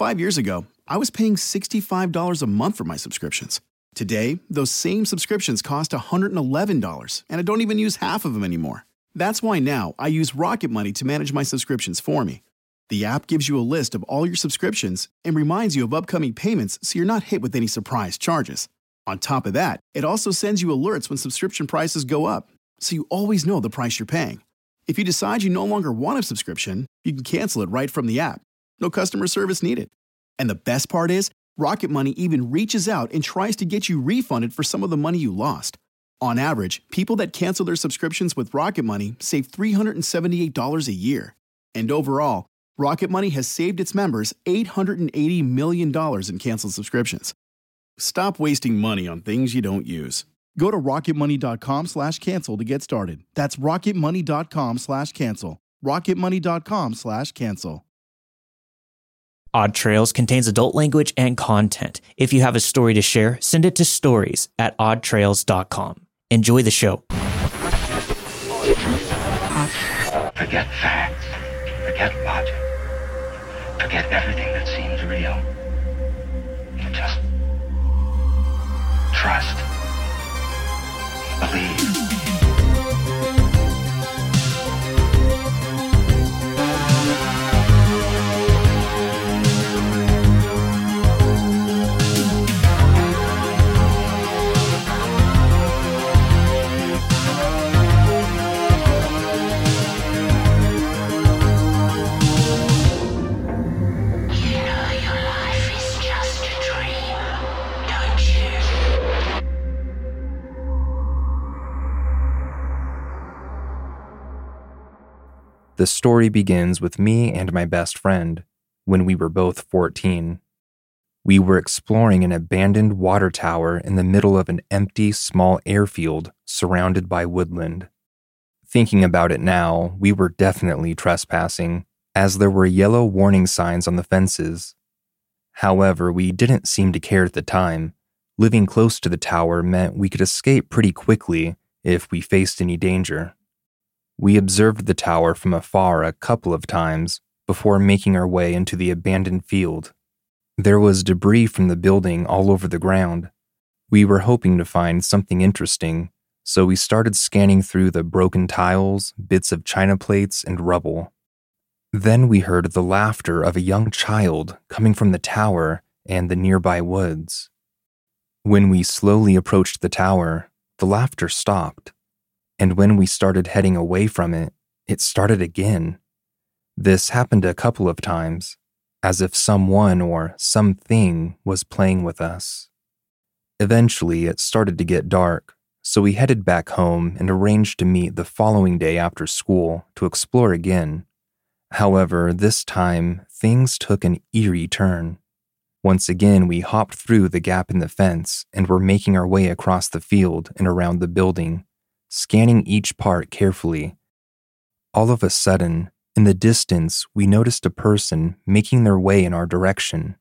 5 years ago, I was paying $65 a month for my subscriptions. Today, those same subscriptions cost $111, and I don't even use half of them anymore. That's why now I use Rocket Money to manage my subscriptions for me. The app gives you a list of all your subscriptions and reminds you of upcoming payments so you're not hit with any surprise charges. On top of that, it also sends you alerts when subscription prices go up, so you always know the price you're paying. If you decide you no longer want a subscription, you can cancel it right from the app. No customer service needed. And the best part is, Rocket Money even reaches out and tries to get you refunded for some of the money you lost. On average, people that cancel their subscriptions with Rocket Money save $378 a year. And overall, Rocket Money has saved its members $880 million in canceled subscriptions. Stop wasting money on things you don't use. Go to rocketmoney.com/cancel to get started. That's rocketmoney.com/cancel. rocketmoney.com/cancel. Odd Trails contains adult language and content. If you have a story to share, send it to stories@oddtrails.com. Enjoy the show. Forget facts. Forget logic. Forget everything that seems real. Just trust. Believe. The story begins with me and my best friend when we were both 14. We were exploring an abandoned water tower in the middle of an empty, small airfield surrounded by woodland. Thinking about it now, we were definitely trespassing, as there were yellow warning signs on the fences. However, we didn't seem to care at the time. Living close to the tower meant we could escape pretty quickly if we faced any danger. We observed the tower from afar a couple of times before making our way into the abandoned field. There was debris from the building all over the ground. We were hoping to find something interesting, so we started scanning through the broken tiles, bits of china plates, and rubble. Then we heard the laughter of a young child coming from the tower and the nearby woods. When we slowly approached the tower, the laughter stopped. And when we started heading away from it, it started again. This happened a couple of times, as if someone or something was playing with us. Eventually, it started to get dark, so we headed back home and arranged to meet the following day after school to explore again. However, this time, things took an eerie turn. Once again, we hopped through the gap in the fence and were making our way across the field and around the building, scanning each part carefully. All of a sudden, in the distance, we noticed a person making their way in our direction.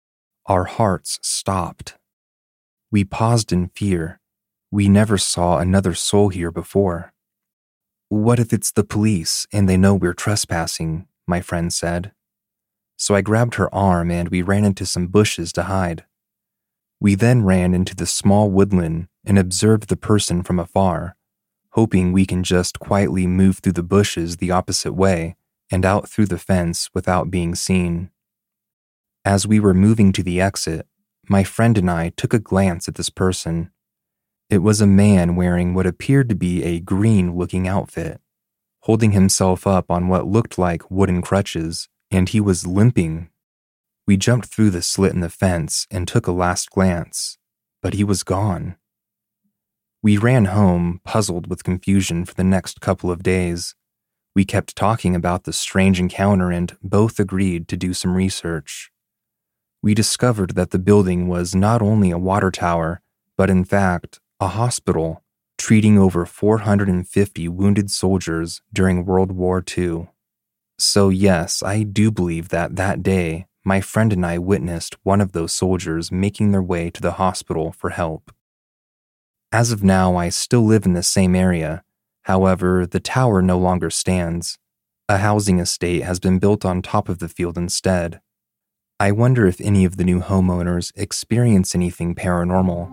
Our hearts stopped. We paused in fear. We never saw another soul here before. "What if it's the police and they know we're trespassing?" my friend said. So I grabbed her arm and we ran into some bushes to hide. We then ran into the small woodland and observed the person from afar, hoping we can just quietly move through the bushes the opposite way and out through the fence without being seen. As we were moving to the exit, my friend and I took a glance at this person. It was a man wearing what appeared to be a green-looking outfit, holding himself up on what looked like wooden crutches, and he was limping. We jumped through the slit in the fence and took a last glance, but he was gone. We ran home, puzzled with confusion for the next couple of days. We kept talking about the strange encounter and both agreed to do some research. We discovered that the building was not only a water tower, but in fact, a hospital, treating over 450 wounded soldiers during World War II. So yes, I do believe that that day, my friend and I witnessed one of those soldiers making their way to the hospital for help. As of now, I still live in the same area. However, the tower no longer stands. A housing estate has been built on top of the field instead. I wonder if any of the new homeowners experience anything paranormal.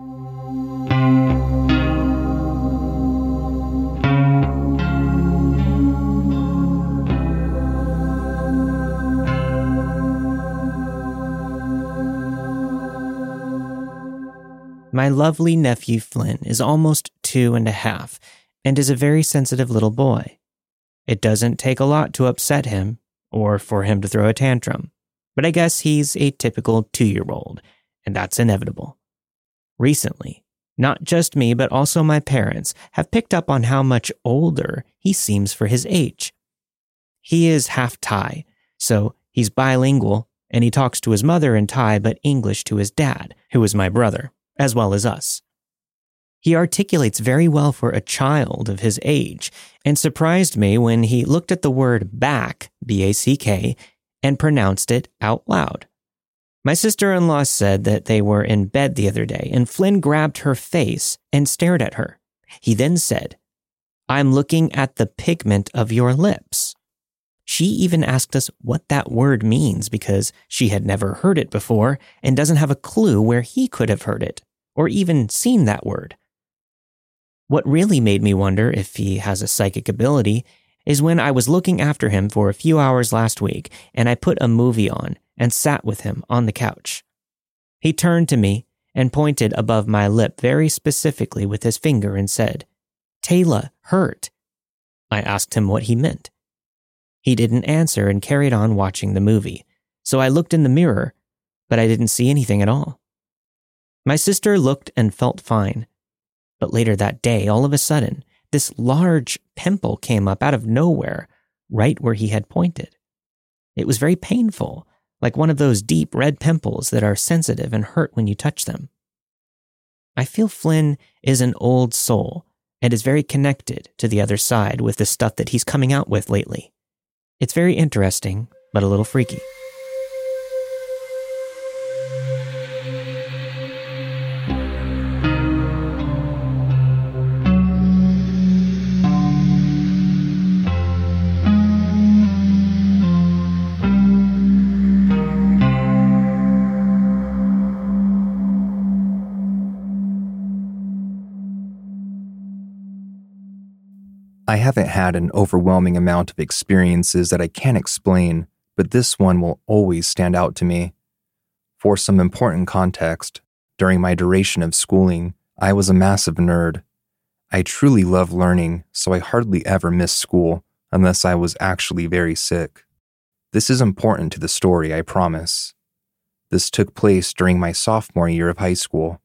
My lovely nephew Flynn is almost 2.5 and is a very sensitive little boy. It doesn't take a lot to upset him or for him to throw a tantrum, but I guess he's a typical 2-year-old, and that's inevitable. Recently, not just me but also my parents have picked up on how much older he seems for his age. He is half Thai, so he's bilingual, and he talks to his mother in Thai but English to his dad, who is my brother, as well as us. He articulates very well for a child of his age, and surprised me when he looked at the word back, B-A-C-K, and pronounced it out loud. My sister-in-law said that they were in bed the other day, and Flynn grabbed her face and stared at her. He then said, "I'm looking at the pigment of your lips." She even asked us what that word means because she had never heard it before and doesn't have a clue where he could have heard it or even seen that word. What really made me wonder if he has a psychic ability is when I was looking after him for a few hours last week and I put a movie on and sat with him on the couch. He turned to me and pointed above my lip very specifically with his finger and said, "Taylor, hurt." I asked him what he meant. He didn't answer and carried on watching the movie, so I looked in the mirror, but I didn't see anything at all. My sister looked and felt fine, but later that day, all of a sudden, this large pimple came up out of nowhere, right where he had pointed. It was very painful, like one of those deep red pimples that are sensitive and hurt when you touch them. I feel Flynn is an old soul and is very connected to the other side with the stuff that he's coming out with lately. It's very interesting, but a little freaky. I haven't had an overwhelming amount of experiences that I can't explain, but this one will always stand out to me. For some important context, during my duration of schooling, I was a massive nerd. I truly love learning, so I hardly ever missed school unless I was actually very sick. This is important to the story, I promise. This took place during my sophomore year of high school.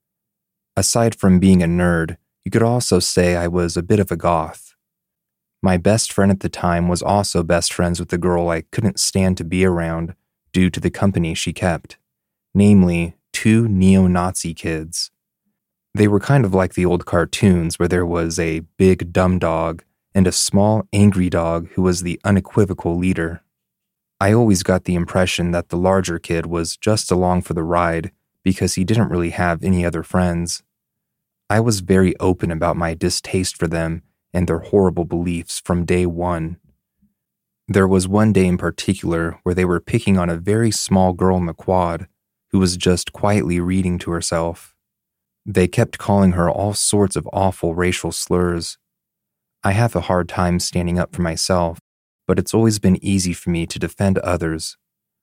Aside from being a nerd, you could also say I was a bit of a goth. My best friend at the time was also best friends with the girl I couldn't stand to be around due to the company she kept, namely 2 neo-Nazi kids. They were kind of like the old cartoons where there was a big dumb dog and a small angry dog who was the unequivocal leader. I always got the impression that the larger kid was just along for the ride because he didn't really have any other friends. I was very open about my distaste for them and their horrible beliefs from day one. There was one day in particular where they were picking on a very small girl in the quad who was just quietly reading to herself. They kept calling her all sorts of awful racial slurs. I have a hard time standing up for myself, but it's always been easy for me to defend others.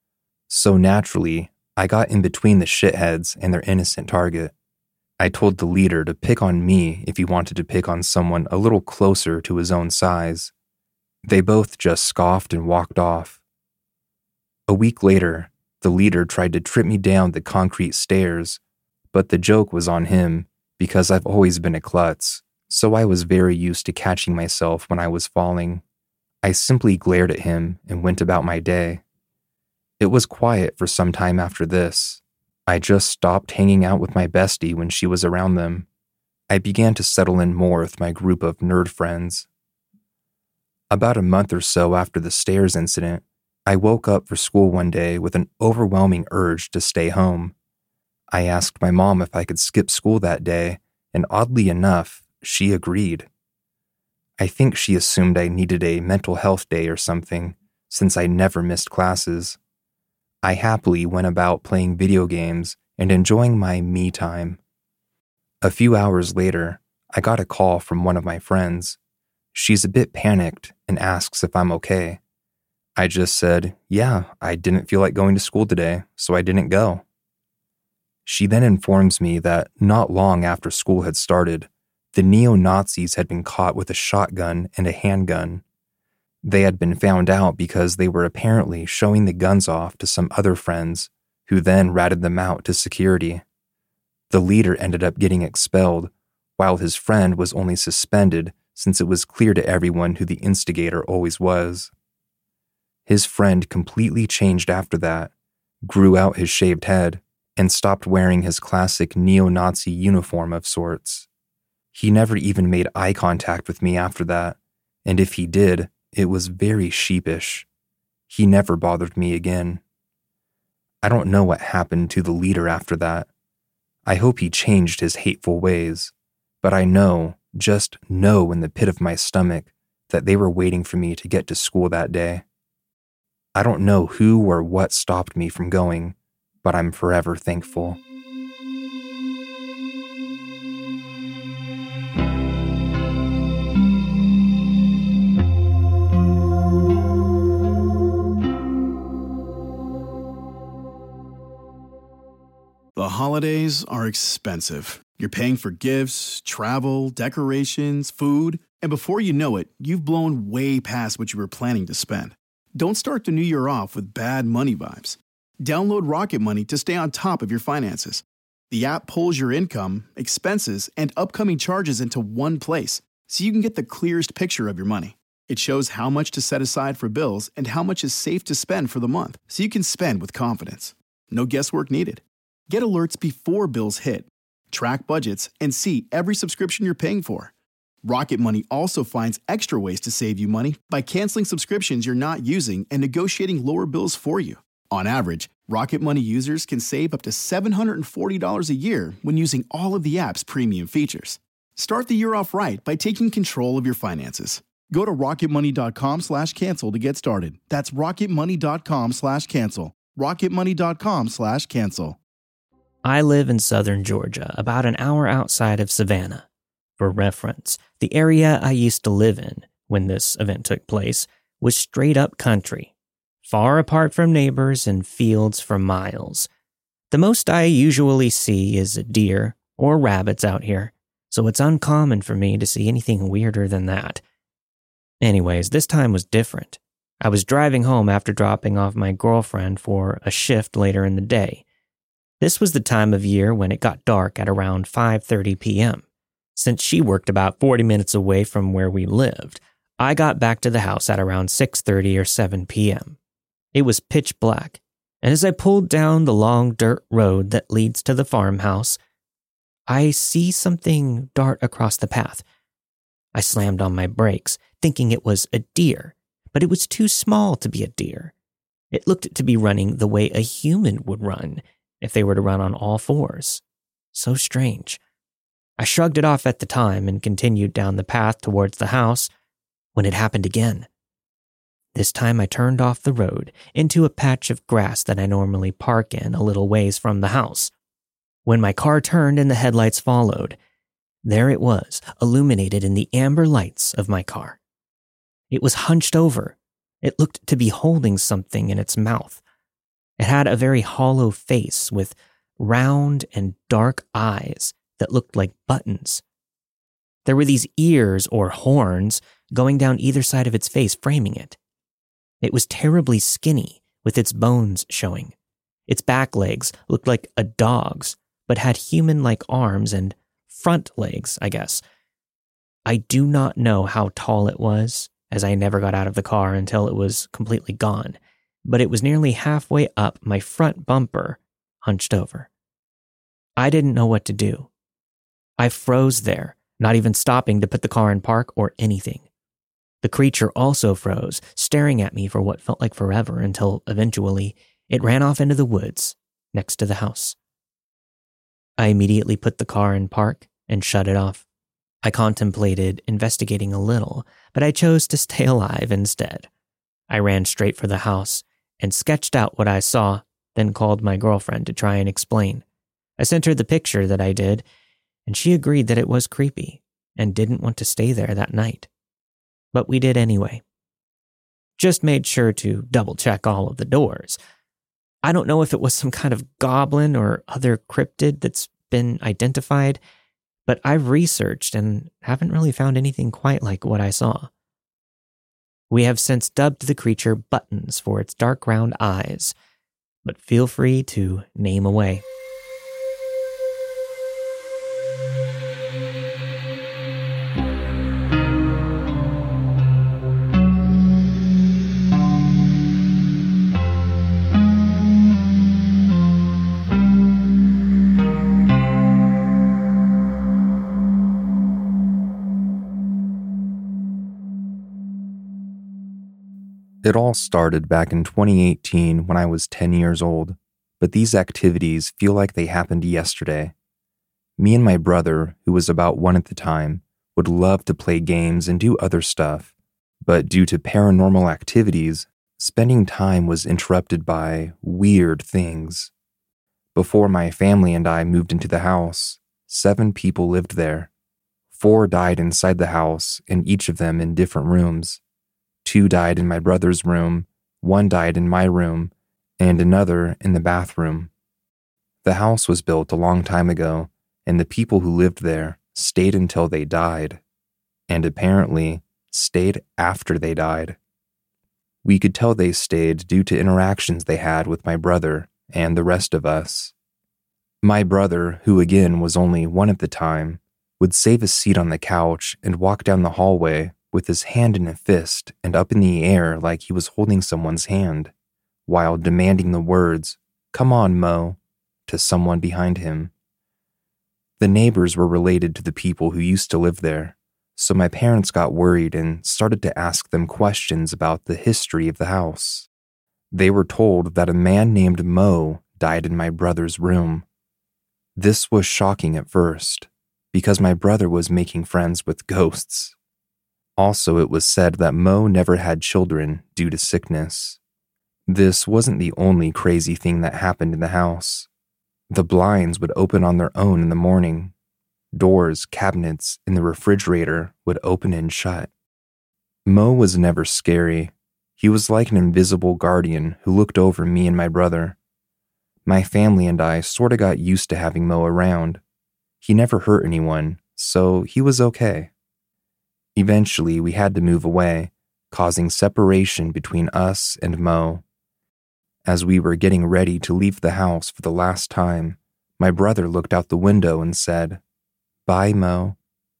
So naturally, I got in between the shitheads and their innocent target. I told the leader to pick on me if he wanted to pick on someone a little closer to his own size. They both just scoffed and walked off. A week later, the leader tried to trip me down the concrete stairs, but the joke was on him because I've always been a klutz, so I was very used to catching myself when I was falling. I simply glared at him and went about my day. It was quiet for some time after this. I just stopped hanging out with my bestie when she was around them. I began to settle in more with my group of nerd friends. About a month or so after the stairs incident, I woke up for school one day with an overwhelming urge to stay home. I asked my mom if I could skip school that day, and oddly enough, she agreed. I think she assumed I needed a mental health day or something, since I never missed classes. I happily went about playing video games and enjoying my me time. A few hours later, I got a call from one of my friends. She's a bit panicked and asks if I'm okay. I just said, yeah, I didn't feel like going to school today, so I didn't go. She then informs me that not long after school had started, the neo-Nazis had been caught with a shotgun and a handgun. They had been found out because they were apparently showing the guns off to some other friends, who then ratted them out to security. The leader ended up getting expelled, while his friend was only suspended since it was clear to everyone who the instigator always was. His friend completely changed after that, grew out his shaved head, and stopped wearing his classic neo-Nazi uniform of sorts. He never even made eye contact with me after that, and if he did, it was very sheepish. He never bothered me again. I don't know what happened to the leader after that. I hope he changed his hateful ways, but I know, just know in the pit of my stomach, that they were waiting for me to get to school that day. I don't know who or what stopped me from going, but I'm forever thankful. The holidays are expensive. You're paying for gifts, travel, decorations, food, and before you know it, you've blown way past what you were planning to spend. Don't start the new year off with bad money vibes. Download Rocket Money to stay on top of your finances. The app pulls your income, expenses, and upcoming charges into one place, so you can get the clearest picture of your money. It shows how much to set aside for bills and how much is safe to spend for the month, so you can spend with confidence. No guesswork needed. Get alerts before bills hit, track budgets, and see every subscription you're paying for. Rocket Money also finds extra ways to save you money by canceling subscriptions you're not using and negotiating lower bills for you. On average, Rocket Money users can save up to $740 a year when using all of the app's premium features. Start the year off right by taking control of your finances. Go to rocketmoney.com/cancel to get started. That's rocketmoney.com/cancel. rocketmoney.com/cancel. I live in southern Georgia, about an hour outside of Savannah. For reference, the area I used to live in when this event took place was straight up country, far apart from neighbors and fields for miles. The most I usually see is a deer or rabbits out here, so it's uncommon for me to see anything weirder than that. Anyways, this time was different. I was driving home after dropping off my girlfriend for a shift later in the day. This was the time of year when it got dark at around 5:30 p.m. Since she worked about 40 minutes away from where we lived, I got back to the house at around 6:30 or 7 p.m. It was pitch black, and as I pulled down the long dirt road that leads to the farmhouse, I see something dart across the path. I slammed on my brakes, thinking it was a deer, but it was too small to be a deer. It looked to be running the way a human would run if they were to run on all fours. So strange. I shrugged it off at the time and continued down the path towards the house when it happened again. This time I turned off the road into a patch of grass that I normally park in a little ways from the house. When my car turned and the headlights followed, there it was, illuminated in the amber lights of my car. It was hunched over. It looked to be holding something in its mouth. It had a very hollow face with round and dark eyes that looked like buttons. There were these ears or horns going down either side of its face, framing it. It was terribly skinny, with its bones showing. Its back legs looked like a dog's, but had human-like arms and front legs, I guess. I do not know how tall it was, as I never got out of the car until it was completely gone, but it was nearly halfway up my front bumper, hunched over. I didn't know what to do. I froze there, not even stopping to put the car in park or anything. The creature also froze, staring at me for what felt like forever until eventually it ran off into the woods next to the house. I immediately put the car in park and shut it off. I contemplated investigating a little, but I chose to stay alive instead. I ran straight for the house and sketched out what I saw then called my girlfriend to try and explain. I sent her the picture that I did, and she agreed that it was creepy and didn't want to stay there that night. But we did anyway. Just made sure to double-check all of the doors. I don't know if it was some kind of goblin or other cryptid that's been identified, but I've researched and haven't really found anything quite like what I saw. We have since dubbed the creature Buttons for its dark round eyes, but feel free to name away. It all started back in 2018 when I was 10 years old, but these activities feel like they happened yesterday. Me and my brother, who was about 1 at the time, would love to play games and do other stuff, but due to paranormal activities, spending time was interrupted by weird things. Before my family and I moved into the house, 7 people lived there. 4 died inside the house, and each of them in different rooms. 2 died in my brother's room, 1 died in my room, and another in the bathroom. The house was built a long time ago, and the people who lived there stayed until they died, and apparently stayed after they died. We could tell they stayed due to interactions they had with my brother and the rest of us. My brother, who again was only 1 at the time, would save a seat on the couch and walk down the hallway with his hand in a fist and up in the air like he was holding someone's hand, while demanding the words, "Come on, Mo," to someone behind him. The neighbors were related to the people who used to live there, so my parents got worried and started to ask them questions about the history of the house. They were told that a man named Mo died in my brother's room. This was shocking at first, because my brother was making friends with ghosts. Also, it was said that Mo never had children due to sickness. This wasn't the only crazy thing that happened in the house. The blinds would open on their own in the morning. Doors, cabinets, and the refrigerator would open and shut. Mo was never scary. He was like an invisible guardian who looked over me and my brother. My family and I sorta got used to having Mo around. He never hurt anyone, so he was okay. Eventually, we had to move away, causing separation between us and Mo. As we were getting ready to leave the house for the last time, my brother looked out the window and said, "Bye, Mo."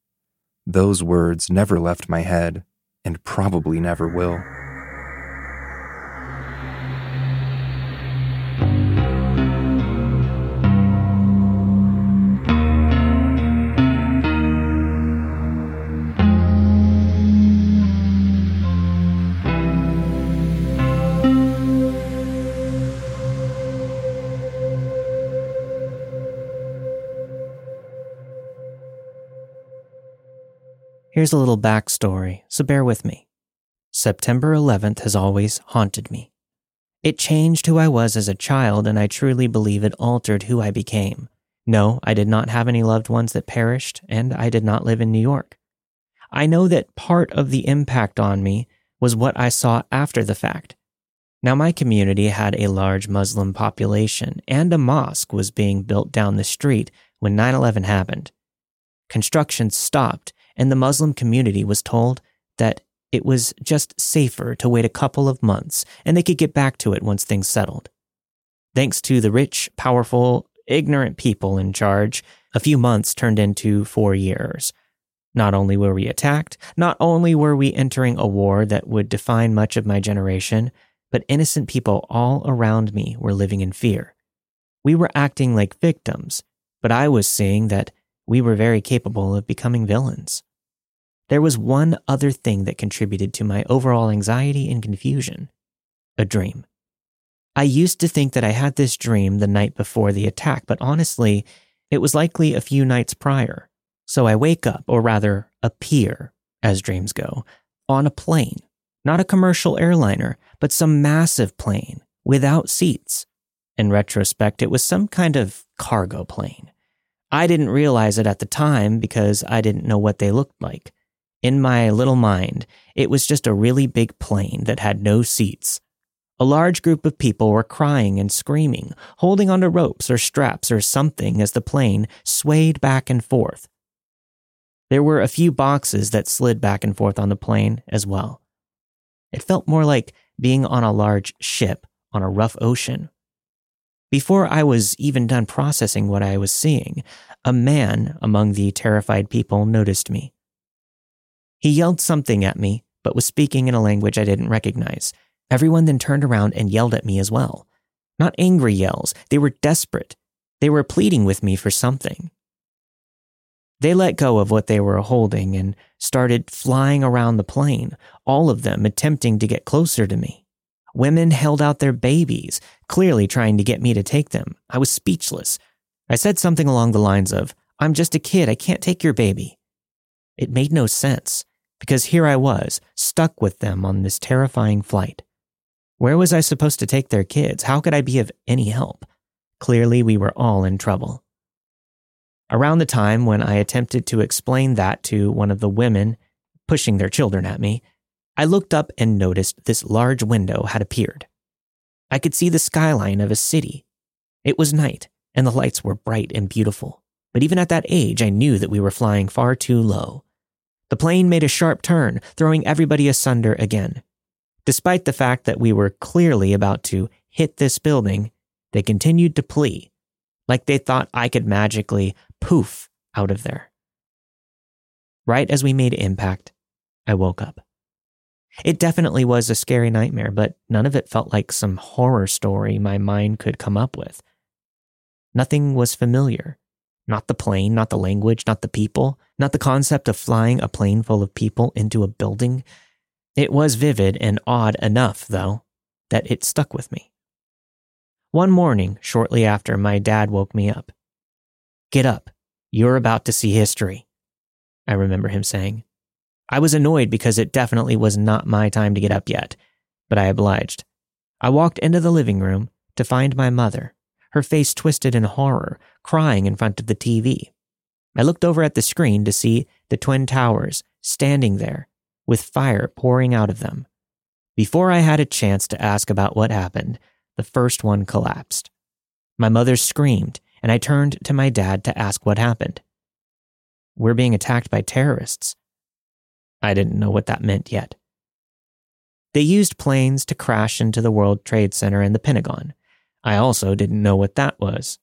Those words never left my head, and probably never will. Here's a little backstory, so bear with me. September 11th has always haunted me. It changed who I was as a child, and I truly believe it altered who I became. No, I did not have any loved ones that perished, and I did not live in New York. I know that part of the impact on me was what I saw after the fact. Now, my community had a large Muslim population, and a mosque was being built down the street when 9/11 happened. Construction stopped, and the Muslim community was told that it was just safer to wait a couple of months and they could get back to it once things settled. Thanks to the rich, powerful, ignorant people in charge, a few months turned into 4 years. Not only were we attacked, not only were we entering a war that would define much of my generation, but innocent people all around me were living in fear. We were acting like victims, but I was seeing that we were very capable of becoming villains. There was one other thing that contributed to my overall anxiety and confusion: a dream. I used to think that I had this dream the night before the attack, but honestly, it was likely a few nights prior. So I wake up, or rather appear, as dreams go, on a plane. Not a commercial airliner, but some massive plane, without seats. In retrospect, it was some kind of cargo plane. I didn't realize it at the time because I didn't know what they looked like. In my little mind, it was just a really big plane that had no seats. A large group of people were crying and screaming, holding onto ropes or straps or something as the plane swayed back and forth. There were a few boxes that slid back and forth on the plane as well. It felt more like being on a large ship on a rough ocean. Before I was even done processing what I was seeing, a man among the terrified people noticed me. He yelled something at me, but was speaking in a language I didn't recognize. Everyone then turned around and yelled at me as well. Not angry yells, they were desperate. They were pleading with me for something. They let go of what they were holding and started flying around the plane, all of them attempting to get closer to me. Women held out their babies, clearly trying to get me to take them. I was speechless. I said something along the lines of, "I'm just a kid, I can't take your baby." It made no sense, because here I was, stuck with them on this terrifying flight. Where was I supposed to take their kids? How could I be of any help? Clearly, we were all in trouble. Around the time when I attempted to explain that to one of the women pushing their children at me, I looked up and noticed this large window had appeared. I could see the skyline of a city. It was night, and the lights were bright and beautiful. But even at that age, I knew that we were flying far too low. The plane made a sharp turn, throwing everybody asunder again. Despite the fact that we were clearly about to hit this building, they continued to plea, like they thought I could magically poof out of there. Right as we made impact, I woke up. It definitely was a scary nightmare, but none of it felt like some horror story my mind could come up with. Nothing was familiar. Not the plane, not the language, not the people, not the concept of flying a plane full of people into a building. It was vivid and odd enough, though, that it stuck with me. One morning, shortly after, my dad woke me up. "Get up. You're about to see history," I remember him saying. I was annoyed because it definitely was not my time to get up yet, but I obliged. I walked into the living room to find my mother, her face twisted in horror, crying in front of the TV. I looked over at the screen to see the Twin Towers standing there, with fire pouring out of them. Before I had a chance to ask about what happened, the first one collapsed. My mother screamed, and I turned to my dad to ask what happened. "We're being attacked by terrorists." I didn't know what that meant yet. They used planes to crash into the World Trade Center and the Pentagon. I also didn't know what that was.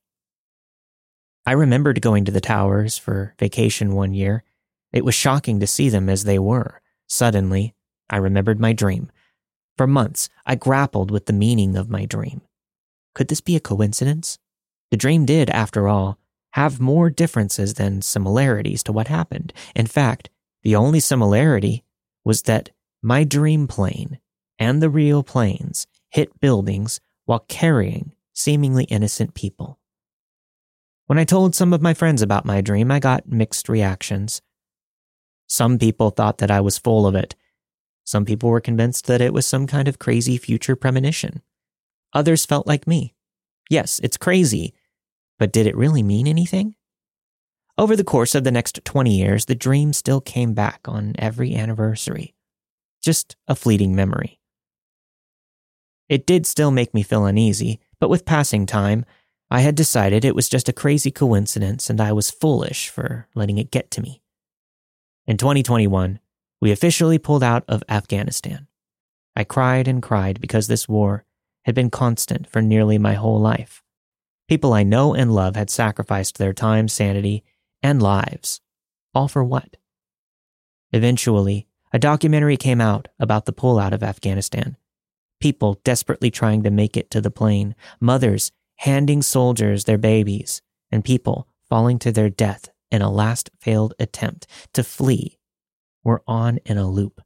I remembered going to the towers for vacation one year. It was shocking to see them as they were. Suddenly, I remembered my dream. For months, I grappled with the meaning of my dream. Could this be a coincidence? The dream did, after all, have more differences than similarities to what happened. In fact, the only similarity was that my dream plane and the real planes hit buildings while carrying seemingly innocent people. When I told some of my friends about my dream, I got mixed reactions. Some people thought that I was full of it. Some people were convinced that it was some kind of crazy future premonition. Others felt like me. Yes, it's crazy, but did it really mean anything? Over the course of the next 20 years, the dream still came back on every anniversary. Just a fleeting memory. It did still make me feel uneasy, but with passing time, I had decided it was just a crazy coincidence and I was foolish for letting it get to me. In 2021, we officially pulled out of Afghanistan. I cried and cried because this war had been constant for nearly my whole life. People I know and love had sacrificed their time, sanity, and lives. All for what? Eventually, a documentary came out about the pullout of Afghanistan. People desperately trying to make it to the plane, mothers handing soldiers their babies, and people falling to their death in a last failed attempt to flee were on in a loop.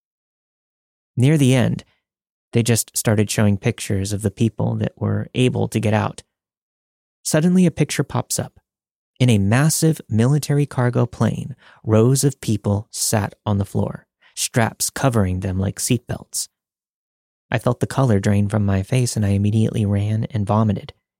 Near the end, they just started showing pictures of the people that were able to get out. Suddenly a picture pops up. In a massive military cargo plane, rows of people sat on the floor, straps covering them like seatbelts. I felt the color drain from my face and I immediately ran and vomited.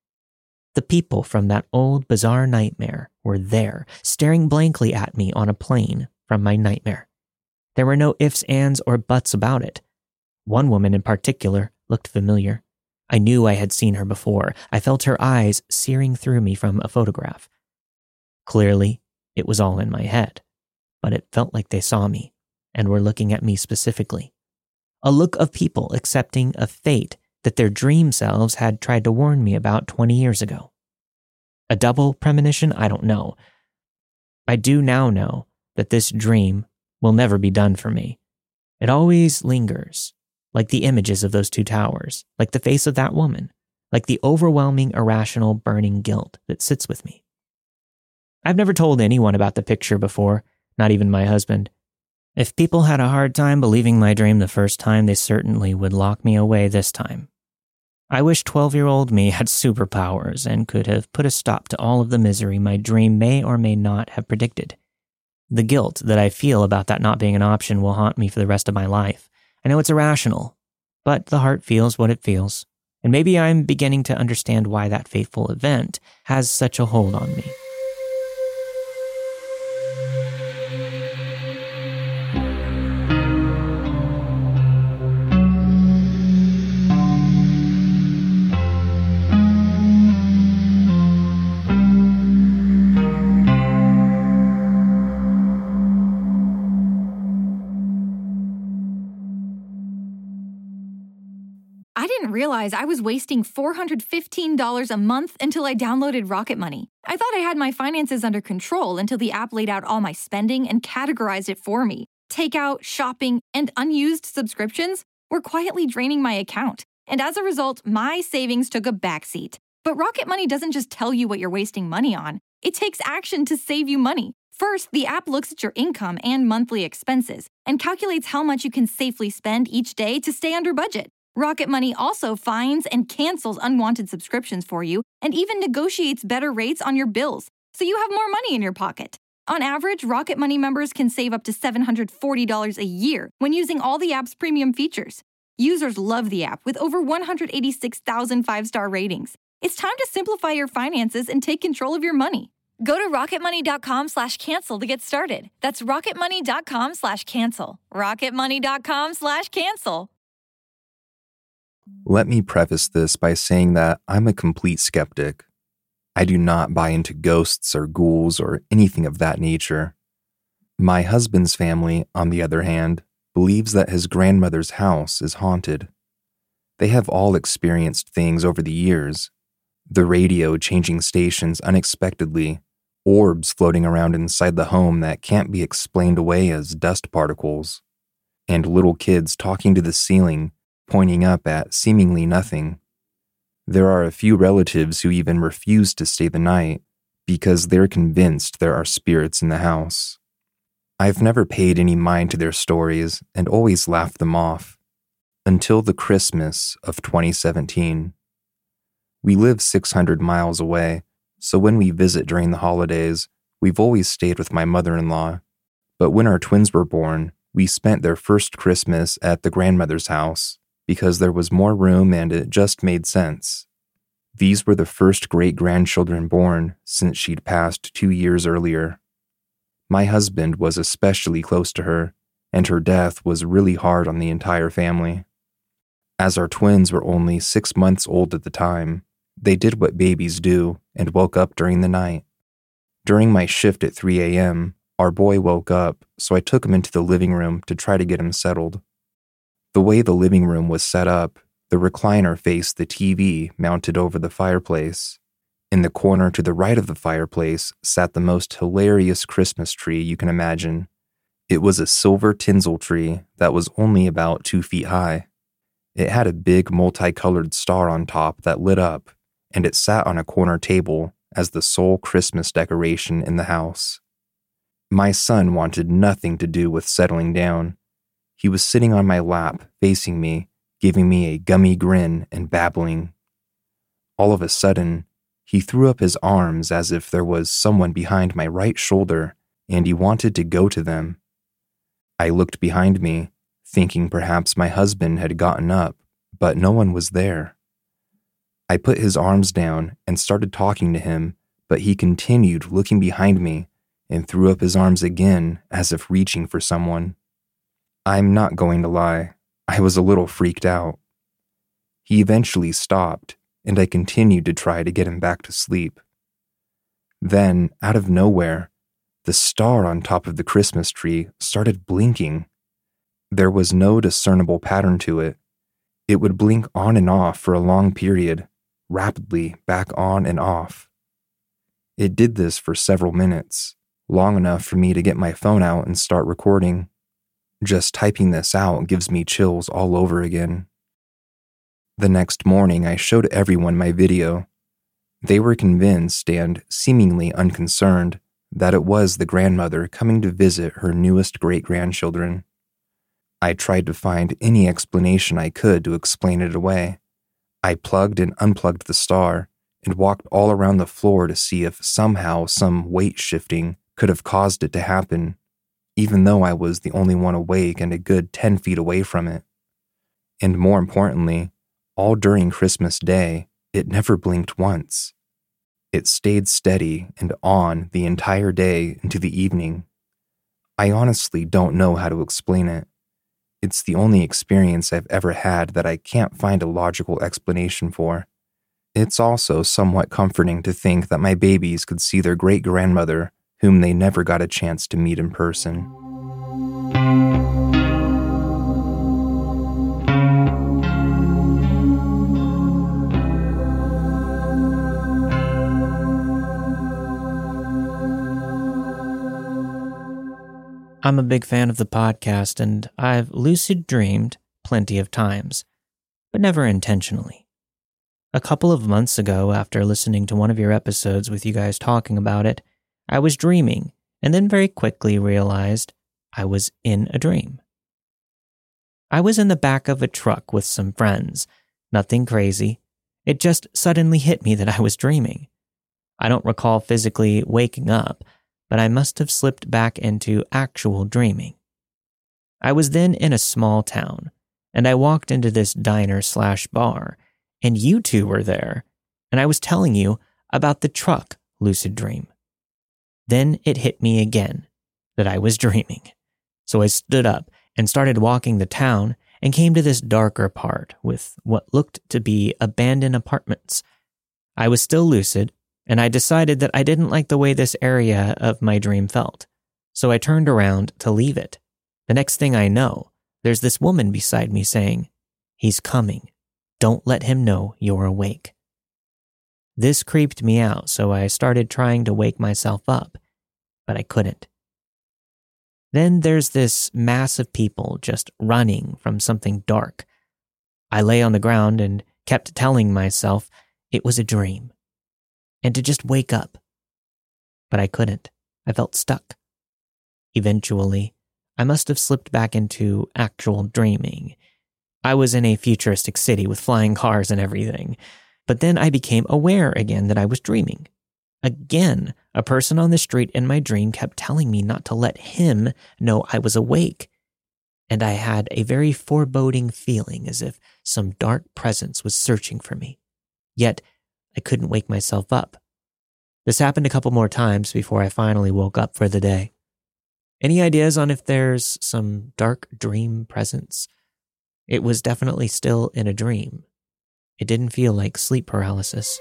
The people from that old bizarre nightmare were there, staring blankly at me on a plane from my nightmare. There were no ifs, ands, or buts about it. One woman in particular looked familiar. I knew I had seen her before. I felt her eyes searing through me from a photograph. Clearly, it was all in my head, but it felt like they saw me and were looking at me specifically. A look of people accepting a fate that their dream selves had tried to warn me about 20 years ago. A double premonition? I don't know. I do now know that this dream will never be done for me. It always lingers, like the images of those two towers, like the face of that woman, like the overwhelming, irrational, burning guilt that sits with me. I've never told anyone about the picture before, not even my husband. If people had a hard time believing my dream the first time, they certainly would lock me away this time. I wish 12-year-old me had superpowers and could have put a stop to all of the misery my dream may or may not have predicted. The guilt that I feel about that not being an option will haunt me for the rest of my life. I know it's irrational, but the heart feels what it feels, and maybe I'm beginning to understand why that fateful event has such a hold on me. I didn't realize I was wasting $415 a month until I downloaded Rocket Money. I thought I had my finances under control until the app laid out all my spending and categorized it for me. Takeout, shopping, and unused subscriptions were quietly draining my account, and as a result, my savings took a backseat. But Rocket Money doesn't just tell you what you're wasting money on. It takes action to save you money. First, the app looks at your income and monthly expenses and calculates how much you can safely spend each day to stay under budget. Rocket Money also finds and cancels unwanted subscriptions for you and even negotiates better rates on your bills, so you have more money in your pocket. On average, Rocket Money members can save up to $740 a year when using all the app's premium features. Users love the app with over 186,000 five-star ratings. It's time to simplify your finances and take control of your money. Go to rocketmoney.com/cancel to get started. That's rocketmoney.com/cancel. rocketmoney.com/cancel. Let me preface this by saying that I'm a complete skeptic. I do not buy into ghosts or ghouls or anything of that nature. My husband's family, on the other hand, believes that his grandmother's house is haunted. They have all experienced things over the years. The radio changing stations unexpectedly, orbs floating around inside the home that can't be explained away as dust particles, and little kids talking to the ceiling, pointing up at seemingly nothing. There are a few relatives who even refuse to stay the night because they're convinced there are spirits in the house. I've never paid any mind to their stories and always laughed them off, until the Christmas of 2017. We live 600 miles away, so when we visit during the holidays, we've always stayed with my mother-in-law. But when our twins were born, we spent their first Christmas at the grandmother's house, because there was more room and it just made sense. These were the first great-grandchildren born since she'd passed 2 years earlier. My husband was especially close to her, and her death was really hard on the entire family. As our twins were only 6 months old at the time, they did what babies do and woke up during the night. During my shift at 3 a.m., our boy woke up, so I took him into the living room to try to get him settled. The way the living room was set up, the recliner faced the TV mounted over the fireplace. In the corner to the right of the fireplace sat the most hilarious Christmas tree you can imagine. It was a silver tinsel tree that was only about 2 feet high. It had a big multicolored star on top that lit up, and it sat on a corner table as the sole Christmas decoration in the house. My son wanted nothing to do with settling down. He was sitting on my lap, facing me, giving me a gummy grin and babbling. All of a sudden, he threw up his arms as if there was someone behind my right shoulder, and he wanted to go to them. I looked behind me, thinking perhaps my husband had gotten up, but no one was there. I put his arms down and started talking to him, but he continued looking behind me and threw up his arms again as if reaching for someone. I'm not going to lie, I was a little freaked out. He eventually stopped, and I continued to try to get him back to sleep. Then, out of nowhere, the star on top of the Christmas tree started blinking. There was no discernible pattern to it. It would blink on and off for a long period, rapidly back on and off. It did this for several minutes, long enough for me to get my phone out and start recording. Just typing this out gives me chills all over again. The next morning, I showed everyone my video. They were convinced and seemingly unconcerned that it was the grandmother coming to visit her newest great-grandchildren. I tried to find any explanation I could to explain it away. I plugged and unplugged the star and walked all around the floor to see if somehow some weight shifting could have caused it to happen, even though I was the only one awake and a good 10 feet away from it. And more importantly, all during Christmas Day, it never blinked once. It stayed steady and on the entire day into the evening. I honestly don't know how to explain it. It's the only experience I've ever had that I can't find a logical explanation for. It's also somewhat comforting to think that my babies could see their great-grandmother, whom they never got a chance to meet in person. I'm a big fan of the podcast, and I've lucid dreamed plenty of times, but never intentionally. A couple of months ago, after listening to one of your episodes with you guys talking about it, I was dreaming, and then very quickly realized I was in a dream. I was in the back of a truck with some friends. Nothing crazy. It just suddenly hit me that I was dreaming. I don't recall physically waking up, but I must have slipped back into actual dreaming. I was then in a small town, and I walked into this diner/bar, and you two were there, and I was telling you about the truck lucid dream. Then it hit me again that I was dreaming. So I stood up and started walking the town and came to this darker part with what looked to be abandoned apartments. I was still lucid, and I decided that I didn't like the way this area of my dream felt. So I turned around to leave it. The next thing I know, there's this woman beside me saying, "He's coming. Don't let him know you're awake." This creeped me out, so I started trying to wake myself up, but I couldn't. Then there's this mass of people just running from something dark. I lay on the ground and kept telling myself it was a dream, and to just wake up. But I couldn't. I felt stuck. Eventually, I must have slipped back into actual dreaming. I was in a futuristic city with flying cars and everything. But then I became aware again that I was dreaming. Again, a person on the street in my dream kept telling me not to let him know I was awake. And I had a very foreboding feeling as if some dark presence was searching for me. Yet, I couldn't wake myself up. This happened a couple more times before I finally woke up for the day. Any ideas on if there's some dark dream presence? It was definitely still in a dream. It didn't feel like sleep paralysis.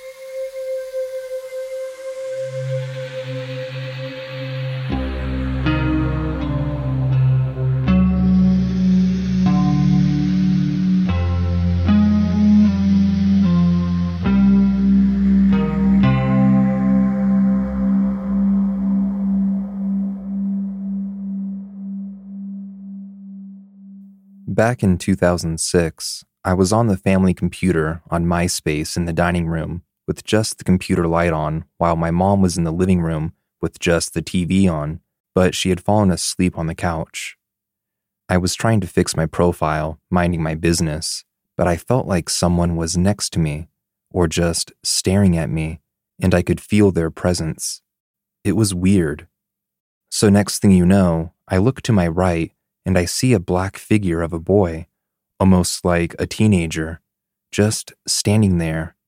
Back in 2006, I was on the family computer on MySpace in the dining room with just the computer light on while my mom was in the living room with just the TV on, but she had fallen asleep on the couch. I was trying to fix my profile, minding my business, but I felt like someone was next to me or just staring at me, and I could feel their presence. It was weird. So next thing you know, I look to my right and I see a black figure of a boy, almost like a teenager, just standing there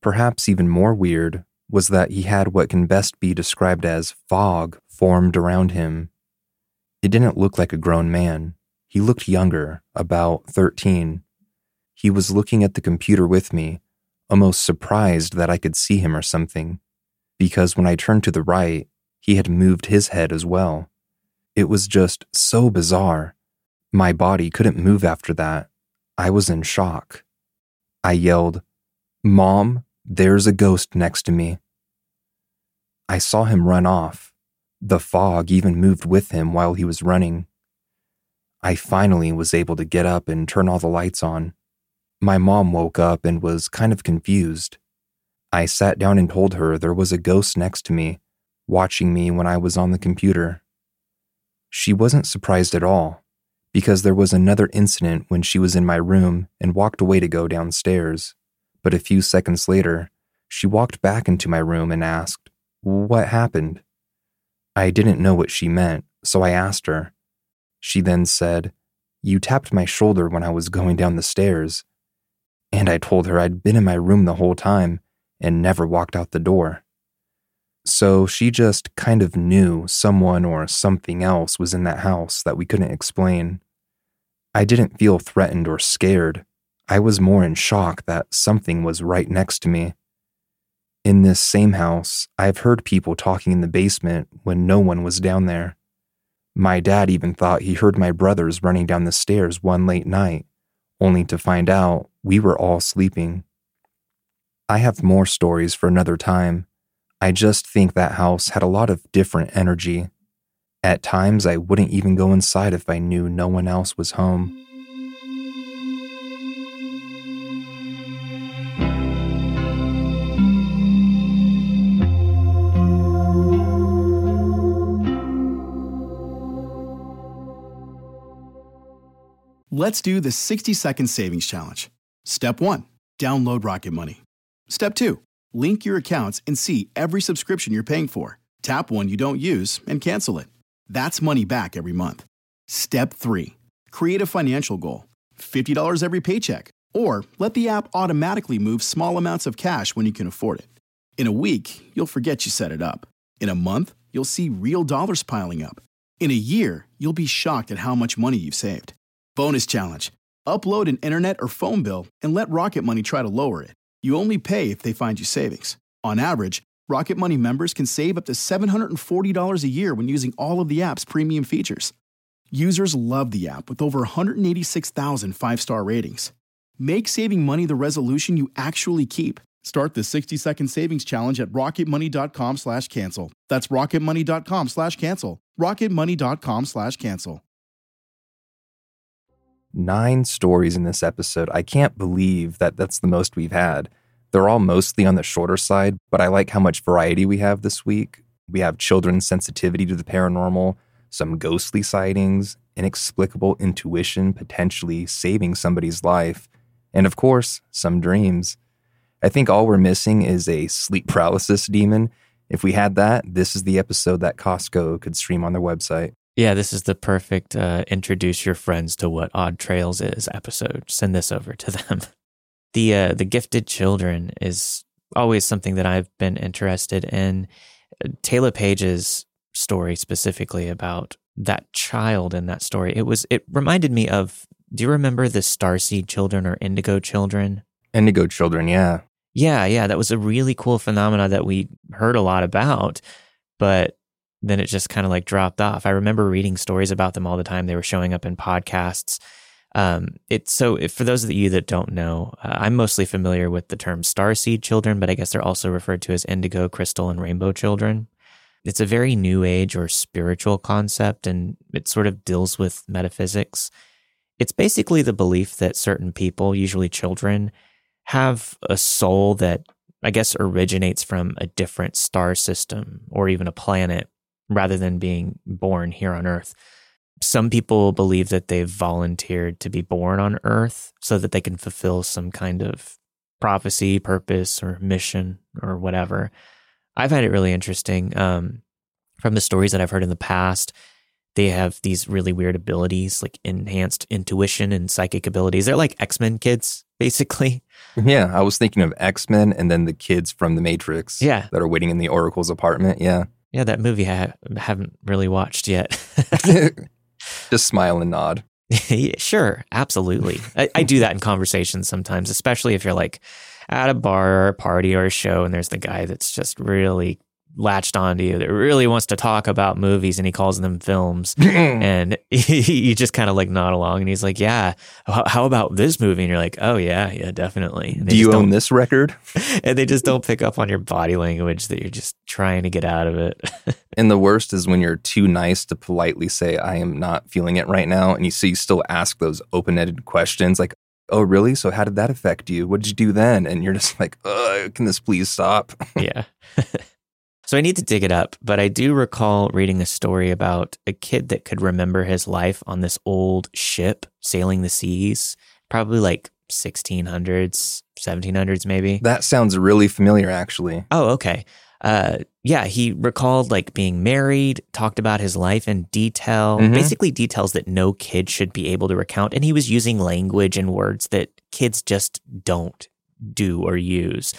Perhaps even more weird was that he had what can best be described as fog formed around him. It didn't look like a grown man. He looked younger, about 13. He was looking at the computer with me, almost surprised that I could see him or something, because when I turned to the right, he had moved his head as well. It was just so bizarre. My body couldn't move after that. I was in shock. I yelled, "Mom, there's a ghost next to me." I saw him run off. The fog even moved with him while he was running. I finally was able to get up and turn all the lights on. My mom woke up and was kind of confused. I sat down and told her there was a ghost next to me, watching me when I was on the computer. She wasn't surprised at all, because there was another incident when she was in my room and walked away to go downstairs. But a few seconds later, she walked back into my room and asked, "What happened?" I didn't know what she meant, so I asked her. She then said, "You tapped my shoulder when I was going down the stairs." And I told her I'd been in my room the whole time and never walked out the door. So she just kind of knew someone or something else was in that house that we couldn't explain. I didn't feel threatened or scared. I was more in shock that something was right next to me. In this same house, I've heard people talking in the basement when no one was down there. My dad even thought he heard my brothers running down the stairs one late night, only to find out we were all sleeping. I have more stories for another time. I just think that house had a lot of different energy. At times, I wouldn't even go inside if I knew no one else was home. Let's do the 60-second savings challenge. Step 1, download Rocket Money. Step 2, link your accounts and see every subscription you're paying for. Tap one you don't use and cancel it. That's money back every month. Step 3, create a financial goal. $50 every paycheck. Or let the app automatically move small amounts of cash when you can afford it. In a week, you'll forget you set it up. In a month, you'll see real dollars piling up. In a year, you'll be shocked at how much money you've saved. Bonus challenge. Upload an internet or phone bill and let Rocket Money try to lower it. You only pay if they find you savings. On average, Rocket Money members can save up to $740 a year when using all of the app's premium features. Users love the app with over 186,000 five-star ratings. Make saving money the resolution you actually keep. Start the 60-second savings challenge at rocketmoney.com/cancel. That's rocketmoney.com/cancel. rocketmoney.com/cancel. 9 stories in this episode. I can't believe that that's the most we've had. They're all mostly on the shorter side, but I like how much variety we have this week. We have children's sensitivity to the paranormal, some ghostly sightings, inexplicable intuition potentially saving somebody's life, and of course, some dreams. I think all we're missing is a sleep paralysis demon. If we had that, this is the episode that Costco could stream on their website. Yeah, this is the perfect introduce your friends to what Odd Trails is episode. Send this over to them. The gifted children is always something that I've been interested in. Tayla Page's story specifically about that child in that story. It reminded me of, do you remember the Starseed children or Indigo children? Indigo children, yeah. Yeah, that was a really cool phenomena that we heard a lot about, but then it just kind of like dropped off. I remember reading stories about them all the time. They were showing up in podcasts. For those of you that don't know, I'm mostly familiar with the term starseed children, but I guess they're also referred to as indigo, crystal, and rainbow children. It's a very new age or spiritual concept, and it sort of deals with metaphysics. It's basically the belief that certain people, usually children, have a soul that I guess originates from a different star system or even a planet, rather than being born here on Earth. Some people believe that they've volunteered to be born on Earth so that they can fulfill some kind of prophecy, purpose, or mission, or whatever. I've had it really interesting. From the stories that I've heard in the past, they have these really weird abilities, like enhanced intuition and psychic abilities. They're like X-Men kids. basically. Yeah, I was thinking of X-Men and then the kids from The Matrix. Yeah. That are waiting in the Oracle's apartment. Yeah. Yeah, that movie I haven't really watched yet. Just smile and nod. Yeah, sure, absolutely. I do that in conversations sometimes, especially if you're like at a bar or a party or a show and there's the guy that's just really latched onto you that really wants to talk about movies and he calls them films and you just kind of like nod along and he's like, yeah, how about this movie? And you're like, oh yeah, definitely. Do you own this record? And they just don't pick up on your body language that you're just trying to get out of it. And the worst is when you're too nice to politely say, I am not feeling it right now. And you still ask those open-ended questions like, oh, really? So how did that affect you? What did you do then? And you're just like, can this please stop? Yeah. So I need to dig it up, but I do recall reading a story about a kid that could remember his life on this old ship sailing the seas, probably like 1600s, 1700s maybe. That sounds really familiar, actually. Oh, okay. Yeah, he recalled like being married, talked about his life in detail, basically details that no kid should be able to recount. And he was using language and words that kids just don't do or use.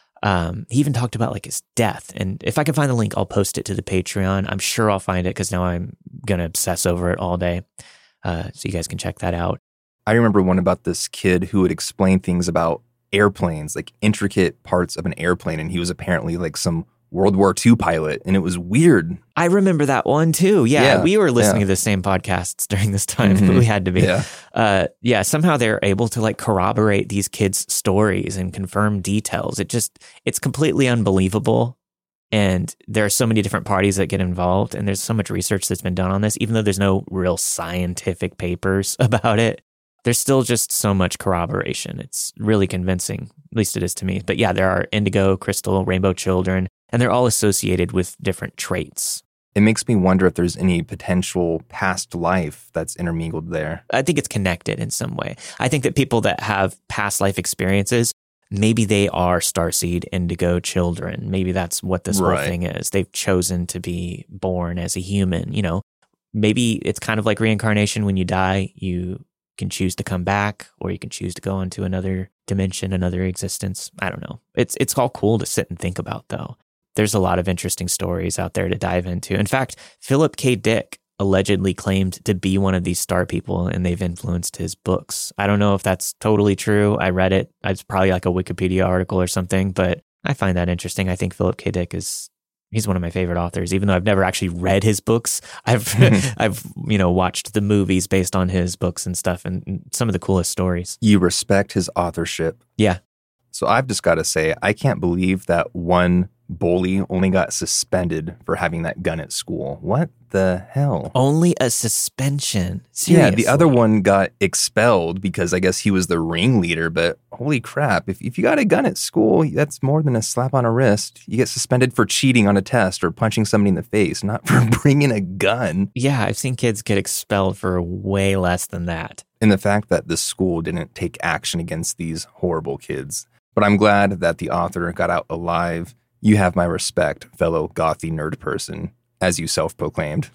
He even talked about like his death. And if I can find the link, I'll post it to the Patreon. I'm sure I'll find it because now I'm going to obsess over it all day. So you guys can check that out. I remember one about this kid who would explain things about airplanes, like intricate parts of an airplane. And he was apparently like some World War II pilot. And it was weird. I remember that one too. Yeah, we were listening to the same podcasts during this time. We had to be. Yeah, somehow they're able to like corroborate these kids' stories and confirm details. It's completely unbelievable. And there are so many different parties that get involved. And there's so much research that's been done on this, even though there's no real scientific papers about it. There's still just so much corroboration. It's really convincing, at least it is to me. But yeah, there are indigo, crystal, rainbow children, and they're all associated with different traits. It makes me wonder if there's any potential past life that's intermingled there. I think it's connected in some way. I think that people that have past life experiences, maybe they are starseed indigo children. Maybe that's what this whole thing is. They've chosen to be born as a human. You know, maybe it's kind of like reincarnation. When you die, you can choose to come back, or you can choose to go into another dimension, another existence. I don't know. It's all cool to sit and think about, though. There's a lot of interesting stories out there to dive into. In fact, Philip K. Dick allegedly claimed to be one of these star people, and they've influenced his books. I don't know if that's totally true. I read it. It's probably like a Wikipedia article or something, but I find that interesting. I think Philip K. Dick he's one of my favorite authors, even though I've never actually read his books. I've watched the movies based on his books and stuff, and some of the coolest stories. You respect his authorship. Yeah. So I've just got to say, I can't believe that one bully only got suspended for having that gun at school. What the hell? Only a suspension. Seriously. Yeah, the other one got expelled because I guess he was the ringleader, but holy crap, if you got a gun at school, that's more than a slap on a wrist. You get suspended for cheating on a test or punching somebody in the face, not for bringing a gun. Yeah, I've seen kids get expelled for way less than that. And the fact that the school didn't take action against these horrible kids. But I'm glad that the author got out alive. You have my respect, fellow gothy nerd person, as you self-proclaimed.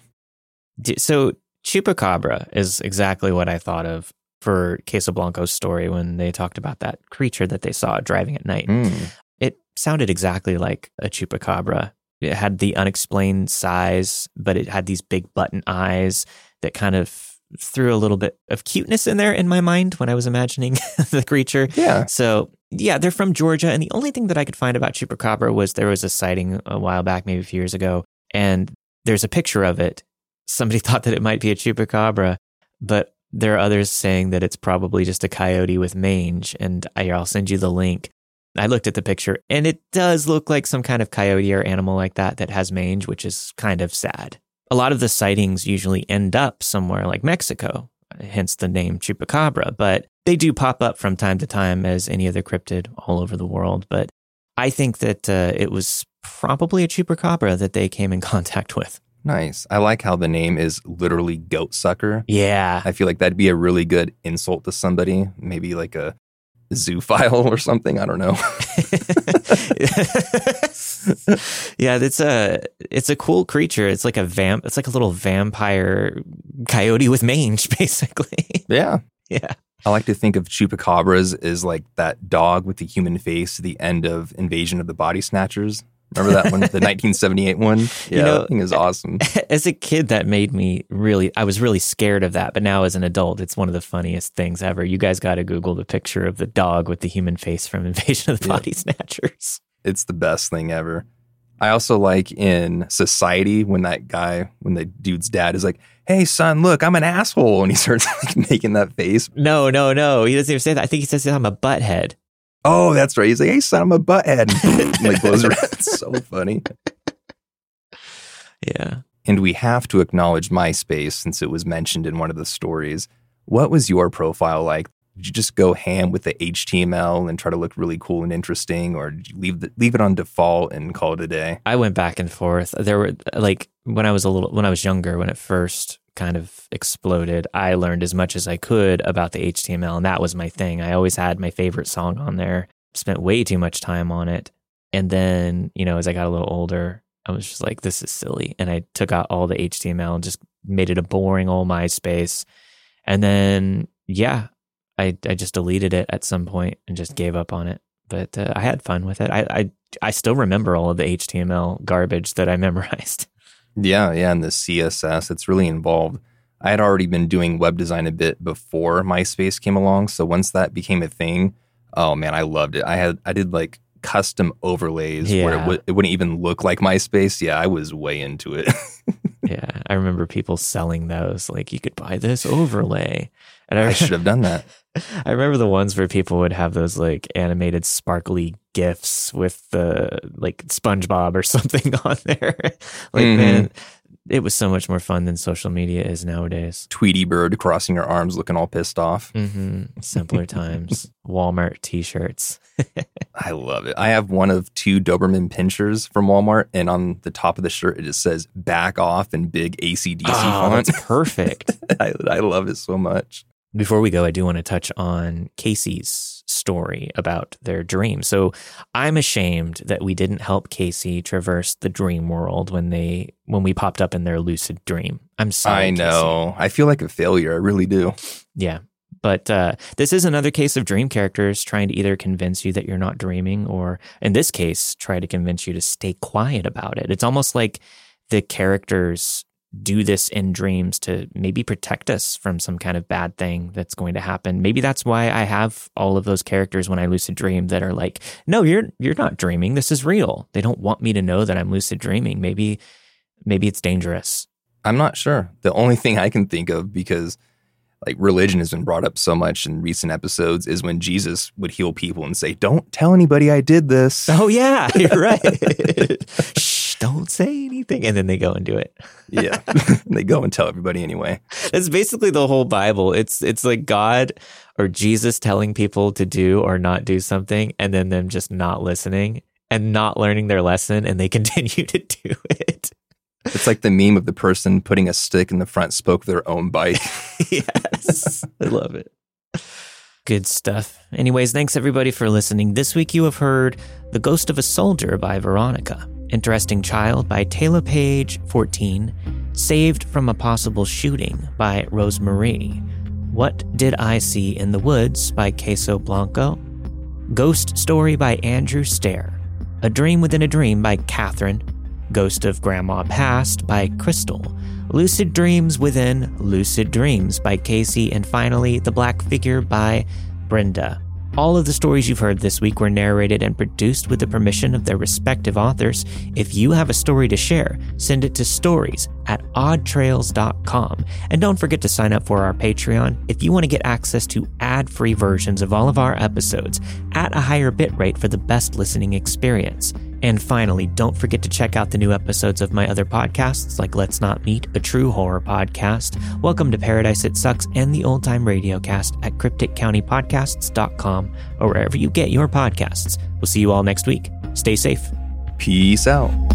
So Chupacabra is exactly what I thought of for Casablanco's story when they talked about that creature that they saw driving at night. It sounded exactly like a Chupacabra. It had the unexplained size, but it had these big button eyes that kind of threw a little bit of cuteness in there in my mind when I was imagining the creature. Yeah. So yeah, they're from Georgia. And the only thing that I could find about Chupacabra was there was a sighting a while back, maybe a few years ago, and there's a picture of it. Somebody thought that it might be a Chupacabra, but there are others saying that it's probably just a coyote with mange. And I'll send you the link. I looked at the picture and it does look like some kind of coyote or animal like that has mange, which is kind of sad. A lot of the sightings usually end up somewhere like Mexico, hence the name Chupacabra, but they do pop up from time to time as any other cryptid all over the world. But I think that it was probably a Chupacabra that they came in contact with. Nice. I like how the name is literally goat sucker. Yeah. I feel like that'd be a really good insult to somebody, maybe like a zoophile or something. I don't know. Yeah, it's a cool creature. It's like a little vampire coyote with mange, basically. Yeah. Yeah. I like to think of chupacabras as like that dog with the human face at the end of Invasion of the Body Snatchers. Remember that one, the 1978 one? Yeah, that thing is awesome. As a kid, that made me I was really scared of that. But now as an adult, it's one of the funniest things ever. You guys got to Google the picture of the dog with the human face from Invasion of the Body Snatchers. It's the best thing ever. I also like in Society when the dude's dad is like, hey, son, look, I'm an asshole. And he starts like making that face. No. He doesn't even say that. I think he says I'm a butthead. Oh, that's right. He's like, hey, son, I'm a butthead. And like blows around. It's so funny. Yeah. And we have to acknowledge MySpace since it was mentioned in one of the stories. What was your profile like? Did you just go ham with the HTML and try to look really cool and interesting, or did you leave it on default and call it a day? I went back and forth. There were like when I was younger, when it first kind of exploded, I learned as much as I could about the HTML, and that was my thing. I always had my favorite song on there. Spent way too much time on it, and then as I got a little older, I was just like, this is silly, and I took out all the HTML and just made it a boring old MySpace, and then I just deleted it at some point and just gave up on it. But I had fun with it. I still remember all of the HTML garbage that I memorized. Yeah, and the CSS, it's really involved. I had already been doing web design a bit before MySpace came along, so once that became a thing, oh man, I loved it. I did like custom overlays where it wouldn't even look like MySpace. Yeah, I was way into it. Yeah, I remember people selling those, like you could buy this overlay. And I should have done that. I remember the ones where people would have those like animated sparkly GIFs with the like SpongeBob or something on there. Man, it was so much more fun than social media is nowadays. Tweety Bird crossing your arms looking all pissed off. Simpler times. Walmart t-shirts. I love it. I have one of 2 Doberman pinchers from Walmart, and on the top of the shirt, it just says back off in big AC/DC font. That's perfect. I love it so much. Before we go, I do want to touch on Casey's story about their dream. So I'm ashamed that we didn't help Casey traverse the dream world when we popped up in their lucid dream. I'm sorry, I know. Casey. I feel like a failure. I really do. Yeah. But this is another case of dream characters trying to either convince you that you're not dreaming, or in this case, try to convince you to stay quiet about it. It's almost like the characters do this in dreams to maybe protect us from some kind of bad thing that's going to happen. Maybe that's why I have all of those characters when I lucid dream that are like, no, you're not dreaming. This is real. They don't want me to know that I'm lucid dreaming. Maybe it's dangerous. I'm not sure. The only thing I can think of, because like religion has been brought up so much in recent episodes, is when Jesus would heal people and say, don't tell anybody I did this. Oh yeah, you're right. Shh, don't say anything. And then they go and do it. Yeah. They go and tell everybody anyway. That's basically the whole Bible. It's like God or Jesus telling people to do or not do something, and then them just not listening and not learning their lesson, and they continue to do it. It's like the meme of the person putting a stick in the front spoke of their own bike. Yes. I love it. Good stuff. Anyways, thanks everybody for listening. This week you have heard The Ghost of a Soldier by Veronica, Interesting Child by Taylor Page 14, Saved from a Possible Shooting by Rosemarie, What Did I See in the Woods by Queso Blanco, Ghost Story by Andrew Stair, A Dream Within a Dream by Catherine, Ghost of Grandma Past by Crystal, Lucid Dreams Within Lucid Dreams by Casey, and finally, The Black Figure by Brenda. All of the stories you've heard this week were narrated and produced with the permission of their respective authors. If you have a story to share, send it to stories@oddtrails.com. And don't forget to sign up for our Patreon if you want to get access to ad-free versions of all of our episodes at a higher bitrate for the best listening experience. And finally, don't forget to check out the new episodes of my other podcasts like Let's Not Meet, a true horror podcast, Welcome to Paradise It Sucks, and the Old Time Radiocast at crypticcountypodcasts.com or wherever you get your podcasts. We'll see you all next week. Stay safe. Peace out.